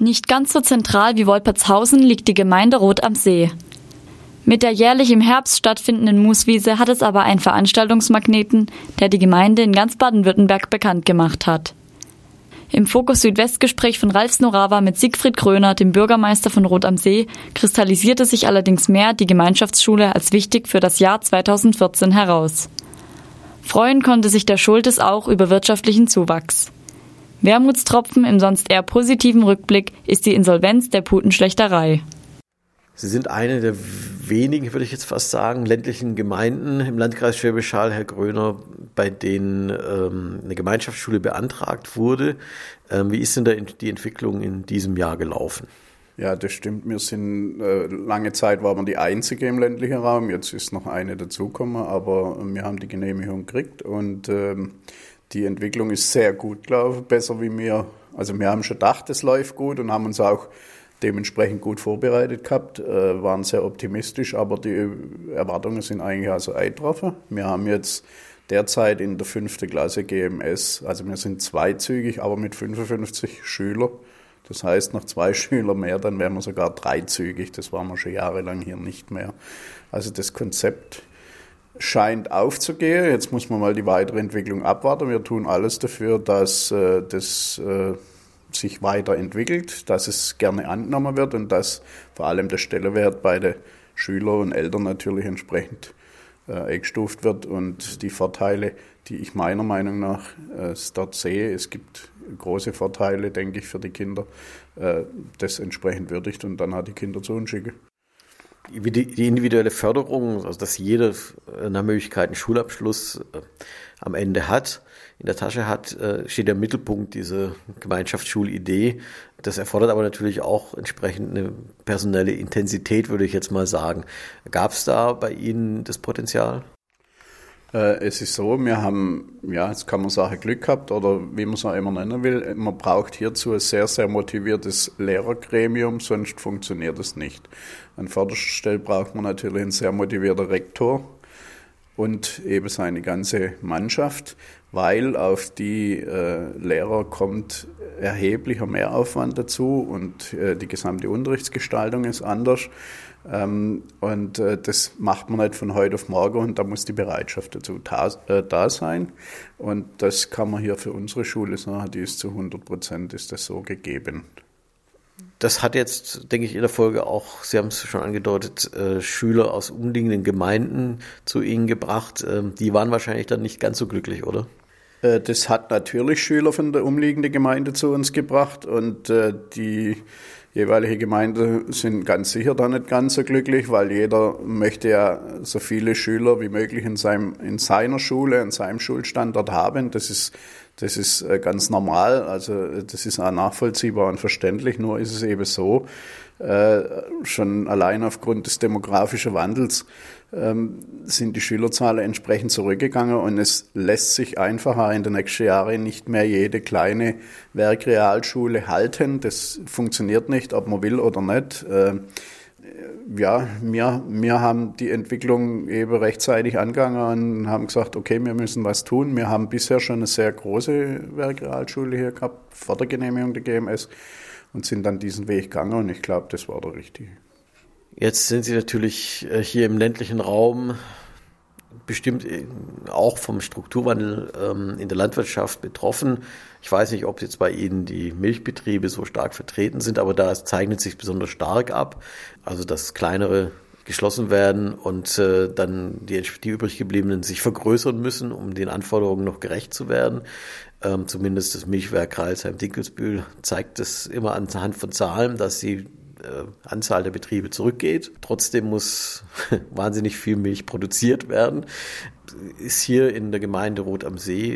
Nicht ganz so zentral wie Wolpertshausen liegt die Gemeinde Roth am See. Mit der jährlich im Herbst stattfindenden Mooswiese hat es aber einen Veranstaltungsmagneten, der die Gemeinde in ganz Baden-Württemberg bekannt gemacht hat. Im Fokus Südwest-Gespräch von Ralf Snorawa mit Siegfried Gröner, dem Bürgermeister von Roth am See, kristallisierte sich allerdings mehr die Gemeinschaftsschule als wichtig für das Jahr 2014 heraus. Freuen konnte sich der Schultes auch über wirtschaftlichen Zuwachs. Wermutstropfen im sonst eher positiven Rückblick ist die Insolvenz der Putenschlächterei. Sie sind eine der wenigen, würde ich jetzt fast sagen, ländlichen Gemeinden im Landkreis Schwäbisch Hall, Herr Gröner, bei denen eine Gemeinschaftsschule beantragt wurde. Wie ist denn da die Entwicklung in diesem Jahr gelaufen? Ja, das stimmt. Wir sind, lange Zeit waren wir die einzige im ländlichen Raum. Jetzt ist noch eine dazugekommen, aber wir haben die Genehmigung gekriegt und die Entwicklung ist sehr gut gelaufen, besser wie wir. Also wir haben schon gedacht, es läuft gut und haben uns auch dementsprechend gut vorbereitet gehabt, waren sehr optimistisch, aber die Erwartungen sind eigentlich also eingetroffen. Wir haben jetzt derzeit in der 5. Klasse GMS, also wir sind zweizügig, aber mit 55 Schülern. Das heißt, noch 2 Schüler mehr, dann wären wir sogar dreizügig. Das waren wir schon jahrelang hier nicht mehr. Also das Konzept scheint aufzugehen. Jetzt muss man mal die weitere Entwicklung abwarten. Wir tun alles dafür, dass das sich weiterentwickelt, dass es gerne angenommen wird und dass vor allem der Stellenwert bei den Schülern und Eltern natürlich entsprechend eingestuft wird und die Vorteile, die ich meiner Meinung nach dort sehe, es gibt große Vorteile, denke ich, für die Kinder, das entsprechend würdigt und dann hat die Kinder zu uns schicken. Die individuelle Förderung, also dass jeder nach Möglichkeit einen Schulabschluss am Ende hat, in der Tasche hat, steht im Mittelpunkt diese Gemeinschaftsschulidee. Das erfordert aber natürlich auch entsprechend eine personelle Intensität, würde ich jetzt mal sagen. Gab es da bei Ihnen das Potenzial? Es ist so, wir haben, ja, jetzt kann man sagen, Glück gehabt oder wie man es auch immer nennen will. Man braucht hierzu ein sehr, sehr motiviertes Lehrergremium, sonst funktioniert es nicht. An vorderster Stelle braucht man natürlich einen sehr motivierten Rektor und eben seine ganze Mannschaft, weil auf die Lehrer kommt erheblicher Mehraufwand dazu und die gesamte Unterrichtsgestaltung ist anders. Und das macht man nicht von heute auf morgen und da muss die Bereitschaft dazu da sein. Und das kann man hier für unsere Schule sagen, die ist zu 100% ist das so gegeben. Das hat jetzt, denke ich, in der Folge auch, Sie haben es schon angedeutet, Schüler aus umliegenden Gemeinden zu Ihnen gebracht. Die waren wahrscheinlich dann nicht ganz so glücklich, oder? Das hat natürlich Schüler von der umliegenden Gemeinde zu uns gebracht und die jeweilige Gemeinde sind ganz sicher da nicht ganz so glücklich, weil jeder möchte ja so viele Schüler wie möglich in seiner Schule, in seinem Schulstandort haben. Das ist ganz normal, also das ist auch nachvollziehbar und verständlich, nur ist es eben so, schon allein aufgrund des demografischen Wandels sind die Schülerzahlen entsprechend zurückgegangen und es lässt sich einfacher in den nächsten Jahren nicht mehr jede kleine Werkrealschule halten. Das funktioniert nicht, ob man will oder nicht. Ja, wir haben die Entwicklung eben rechtzeitig angegangen und haben gesagt, okay, wir müssen was tun. Wir haben bisher schon eine sehr große Werkrealschule hier gehabt, vor der Genehmigung der GMS und sind dann diesen Weg gegangen und ich glaube, das war der richtige. Jetzt sind Sie natürlich hier im ländlichen Raum bestimmt auch vom Strukturwandel in der Landwirtschaft betroffen. Ich weiß nicht, ob jetzt bei Ihnen die Milchbetriebe so stark vertreten sind, aber da zeichnet sich besonders stark ab. Also dass kleinere geschlossen werden und dann die übrig gebliebenen sich vergrößern müssen, um den Anforderungen noch gerecht zu werden. Zumindest das Milchwerk Crailsheim-Dinkelsbühl zeigt es immer anhand von Zahlen, dass die Anzahl der Betriebe zurückgeht. Trotzdem muss wahnsinnig viel Milch produziert werden. Ist hier in der Gemeinde Roth am See,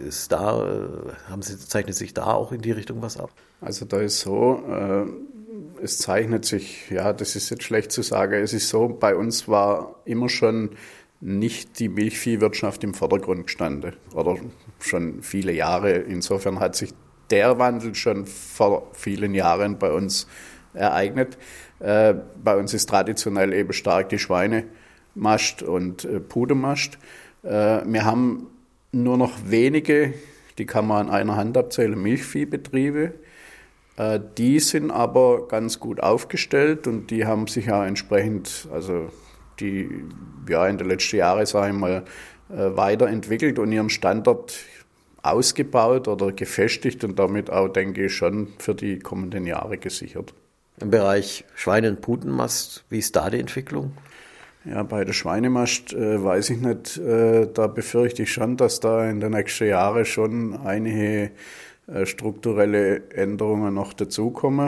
zeichnet sich da auch in die Richtung was ab? Also da ist so, es zeichnet sich, ja, das ist jetzt schlecht zu sagen, es ist so, bei uns war immer schon nicht die Milchviehwirtschaft im Vordergrund gestanden oder schon viele Jahre. Insofern hat sich der Wandel schon vor vielen Jahren bei uns ereignet. Bei uns ist traditionell eben stark die Schweinemast und Pudermast. Wir haben nur noch wenige, die kann man an einer Hand abzählen, Milchviehbetriebe. Die sind aber ganz gut aufgestellt und die haben sich ja entsprechend, also die in den letzten Jahren, sage ich mal, weiterentwickelt und ihren Standort ausgebaut oder gefestigt und damit auch, denke ich, schon für die kommenden Jahre gesichert. Im Bereich Schweine- und Putenmast, wie ist da die Entwicklung? Ja, bei der Schweinemast weiß ich nicht, da befürchte ich schon, dass da in den nächsten Jahren schon einige strukturelle Änderungen noch dazukommen.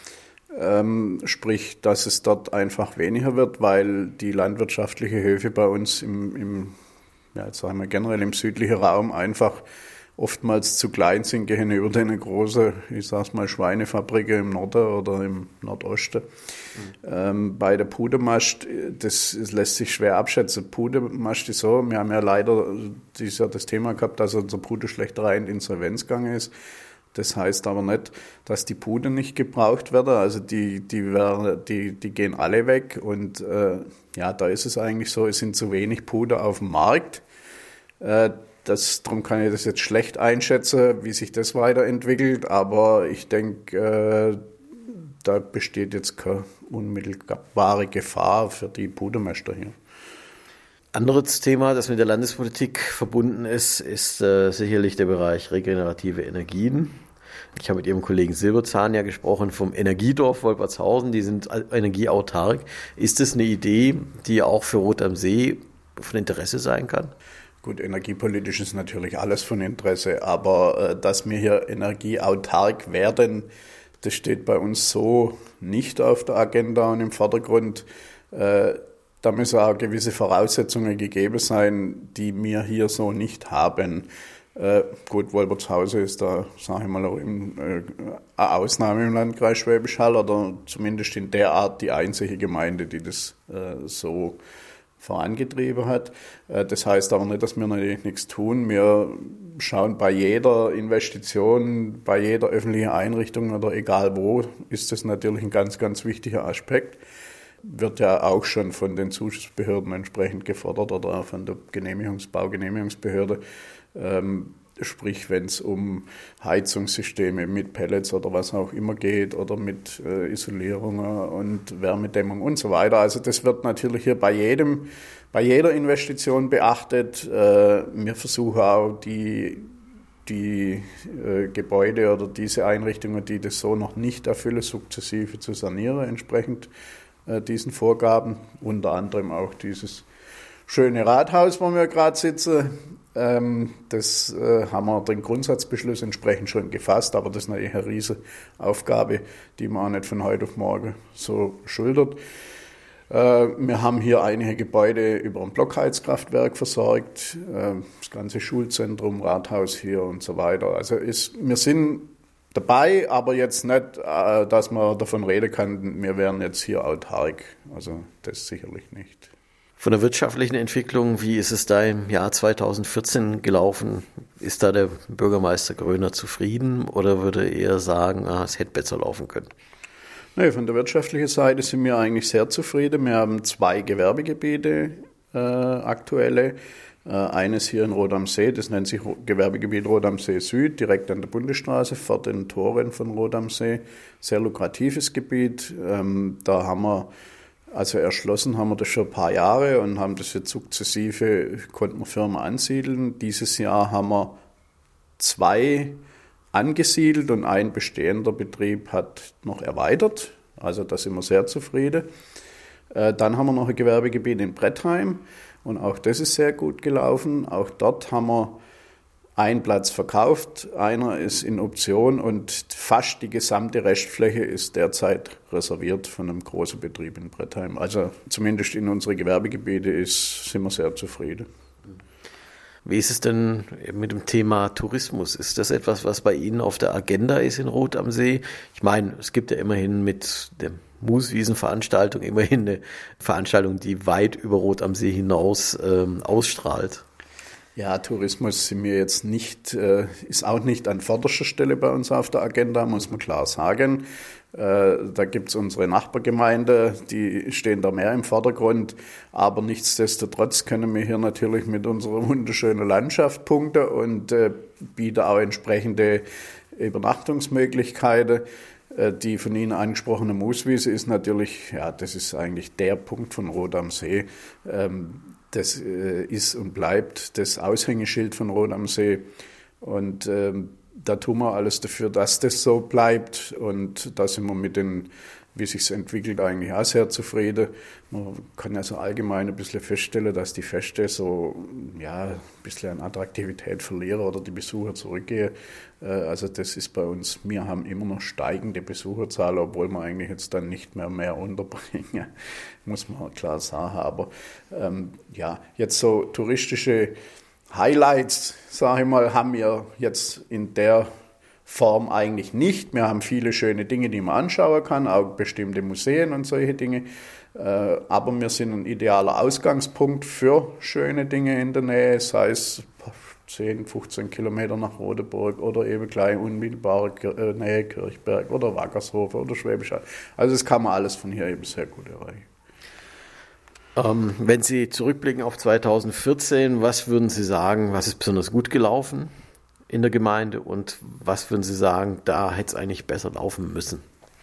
Sprich, dass es dort einfach weniger wird, weil die landwirtschaftlichen Höfe bei uns generell im südlichen Raum einfach oftmals zu klein sind gegenüber den großen, ich sag's mal, Schweinefabriken im Norden oder im Nordosten. Bei der Pudermast, das lässt sich schwer abschätzen. Pudermast ist so, wir haben ja leider dieses Jahr das Thema gehabt, dass unser Puderschlechterei in Insolvenz gegangen ist. Das heißt aber nicht, dass die Puder nicht gebraucht werden. Also die gehen alle weg. Und da ist es eigentlich so, es sind zu wenig Puder auf dem Markt. Darum kann ich das jetzt schlecht einschätzen, wie sich das weiterentwickelt. Aber ich denke, da besteht jetzt keine unmittelbare Gefahr für die Pudermäster hier. Anderes Thema, das mit der Landespolitik verbunden ist, ist sicherlich der Bereich regenerative Energien. Ich habe mit Ihrem Kollegen Silberzahn ja gesprochen vom Energiedorf Wolpertshausen, die sind energieautark. Ist das eine Idee, die auch für Rot am See von Interesse sein kann? Gut, energiepolitisch ist natürlich alles von Interesse, aber dass wir hier energieautark werden, das steht bei uns so nicht auf der Agenda und im Vordergrund. Da müssen auch gewisse Voraussetzungen gegeben sein, die wir hier so nicht haben. Gut, Wolpertshausen ist da, sage ich mal, auch eine Ausnahme im Landkreis Schwäbisch Hall oder zumindest in der Art die einzige Gemeinde, die das so vorangetrieben hat. Das heißt aber nicht, dass wir natürlich nichts tun. Wir schauen bei jeder Investition, bei jeder öffentlichen Einrichtung oder egal wo, ist das natürlich ein ganz, ganz wichtiger Aspekt. Wird ja auch schon von den Zuschussbehörden entsprechend gefordert oder auch von der Baugenehmigungsbehörde. Sprich, wenn es um Heizungssysteme mit Pellets oder was auch immer geht oder mit Isolierungen und Wärmedämmung und so weiter. Also das wird natürlich hier bei jeder Investition beachtet. Wir versuchen auch die Gebäude oder diese Einrichtungen, die das so noch nicht erfüllen, sukzessive zu sanieren, entsprechend diesen Vorgaben. Unter anderem auch dieses schöne Rathaus, wo wir gerade sitzen. Das haben wir den Grundsatzbeschluss entsprechend schon gefasst, aber das ist natürlich eine riesige Aufgabe, die man auch nicht von heute auf morgen so schultert. Wir haben hier einige Gebäude über ein Blockheizkraftwerk versorgt, das ganze Schulzentrum, Rathaus hier und so weiter. Also wir sind dabei, aber jetzt nicht, dass man davon reden kann, wir wären jetzt hier autark. Also das sicherlich nicht. Von der wirtschaftlichen Entwicklung, wie ist es da im Jahr 2014 gelaufen? Ist da der Bürgermeister Gröner zufrieden oder würde er sagen, es hätte besser laufen können? Nee, von der wirtschaftlichen Seite sind wir eigentlich sehr zufrieden. Wir haben 2 Gewerbegebiete aktuelle. Eines hier in Rot am See, das nennt sich Gewerbegebiet Rot am See Süd, direkt an der Bundesstraße, vor den Toren von Rot am See. Sehr lukratives Gebiet. Da haben wir erschlossen haben wir das schon ein paar Jahre und haben das jetzt sukzessive, konnten wir Firmen ansiedeln. Dieses Jahr haben wir 2 angesiedelt und ein bestehender Betrieb hat noch erweitert. Also da sind wir sehr zufrieden. Dann haben wir noch ein Gewerbegebiet in Brettheim und auch das ist sehr gut gelaufen. Auch dort haben wir einen Platz verkauft, einer ist in Option und fast die gesamte Restfläche ist derzeit reserviert von einem großen Betrieb in Brettheim. Also zumindest in unsere Gewerbegebiete sind wir sehr zufrieden. Wie ist es denn mit dem Thema Tourismus? Ist das etwas, was bei Ihnen auf der Agenda ist in Rot am See? Ich meine, es gibt ja immerhin mit der Mooswiesenveranstaltung immerhin eine Veranstaltung, die weit über Rot am See hinaus ausstrahlt. Ja, Tourismus sind wir jetzt nicht, ist auch nicht an vorderster Stelle bei uns auf der Agenda, muss man klar sagen. Da gibt es unsere Nachbargemeinde, die stehen da mehr im Vordergrund. Aber nichtsdestotrotz können wir hier natürlich mit unserer wunderschönen Landschaft punkten und bieten auch entsprechende Übernachtungsmöglichkeiten. Die von Ihnen angesprochene Mooswiese ist natürlich, ja, das ist eigentlich der Punkt von Rot am See. Das ist und bleibt das Aushängeschild von Rot am See. Und da tun wir alles dafür, dass das so bleibt. Und da sind wir mit den, wie sich es entwickelt, eigentlich auch sehr zufrieden. Man kann ja so allgemein ein bisschen feststellen, dass die Feste so ein bisschen an Attraktivität verlieren oder die Besucher zurückgehen. Also das ist bei uns, wir haben immer noch steigende Besucherzahlen, obwohl wir eigentlich jetzt dann nicht mehr unterbringen, muss man klar sagen. Aber jetzt so touristische Highlights, sage ich mal, haben wir jetzt in der Form eigentlich nicht. Wir haben viele schöne Dinge, die man anschauen kann, auch bestimmte Museen und solche Dinge. Aber wir sind ein idealer Ausgangspunkt für schöne Dinge in der Nähe, sei es 10, 15 Kilometer nach Rodeburg oder eben gleich unmittelbare Nähe Kirchberg oder Wackershofen oder Schwäbisch Hall. Also das kann man alles von hier eben sehr gut erreichen. Wenn Sie zurückblicken auf 2014, was würden Sie sagen, was ist besonders gut gelaufen in der Gemeinde und was würden Sie sagen, da hätte es eigentlich besser laufen müssen?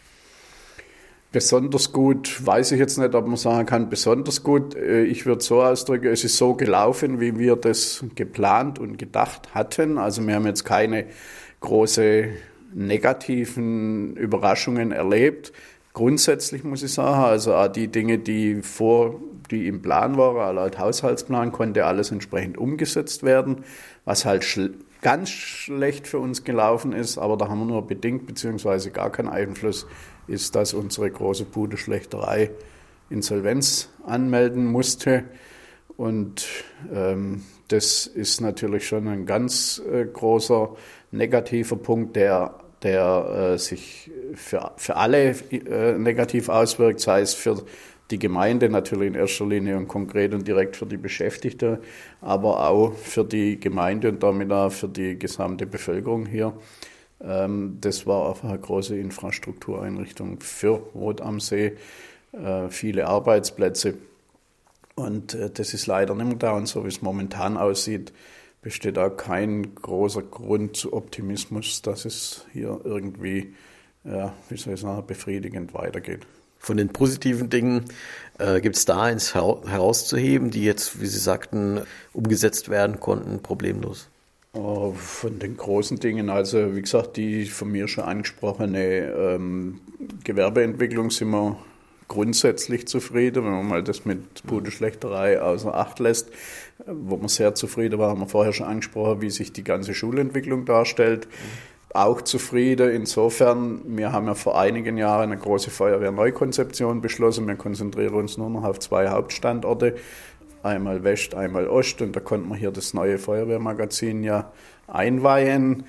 Besonders gut, weiß ich jetzt nicht, ob man sagen kann, besonders gut. Ich würde so ausdrücken, es ist so gelaufen, wie wir das geplant und gedacht hatten. Also wir haben jetzt keine große negativen Überraschungen erlebt. Grundsätzlich muss ich sagen, also auch die Dinge, die im Plan waren, laut Haushaltsplan, konnte alles entsprechend umgesetzt werden. Was halt ganz schlecht für uns gelaufen ist, aber da haben wir nur bedingt bzw. gar keinen Einfluss, ist, dass unsere große Puderschlächterei Insolvenz anmelden musste. Und das ist natürlich schon ein ganz großer negativer Punkt, der sich für alle negativ auswirkt, sei es für die Gemeinde natürlich in erster Linie und konkret und direkt für die Beschäftigten, aber auch für die Gemeinde und damit auch für die gesamte Bevölkerung hier. Das war einfach eine große Infrastruktureinrichtung für Rot am See, viele Arbeitsplätze. Und das ist leider nicht mehr da. Und so wie es momentan aussieht, besteht auch kein großer Grund zu Optimismus, dass es hier irgendwie, befriedigend weitergeht. Von den positiven Dingen gibt es da eins herauszuheben, die jetzt, wie Sie sagten, umgesetzt werden konnten, problemlos? Von den großen Dingen, also wie gesagt, die von mir schon angesprochene Gewerbeentwicklung sind wir grundsätzlich zufrieden, wenn man mal das mit Puderschlächterei außer Acht lässt. Wo man sehr zufrieden war, haben wir vorher schon angesprochen, wie sich die ganze Schulentwicklung darstellt. Auch zufrieden insofern, wir haben ja vor einigen Jahren eine große Feuerwehr-Neukonzeption beschlossen. Wir konzentrieren uns nur noch auf 2 Hauptstandorte, einmal West, einmal Ost. Und da konnte man hier das neue Feuerwehrmagazin ja einweihen.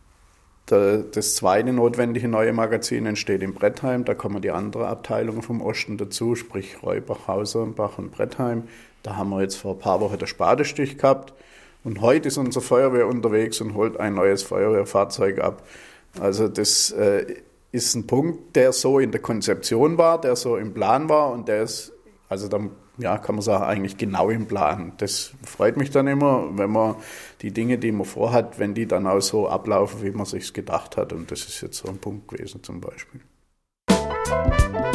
Das zweite notwendige neue Magazin entsteht in Brettheim. Da kommen die anderen Abteilungen vom Osten dazu, sprich Reubach, Hausernbach und Brettheim. Da haben wir jetzt vor ein paar Wochen den Spadestich gehabt. Und heute ist unsere Feuerwehr unterwegs und holt ein neues Feuerwehrfahrzeug ab. Also das ist ein Punkt, der so in der Konzeption war, der so im Plan war und der ist, also dann kann man sagen, eigentlich genau im Plan. Das freut mich dann immer, wenn man die Dinge, die man vorhat, wenn die dann auch so ablaufen, wie man sich gedacht hat. Und das ist jetzt so ein Punkt gewesen zum Beispiel.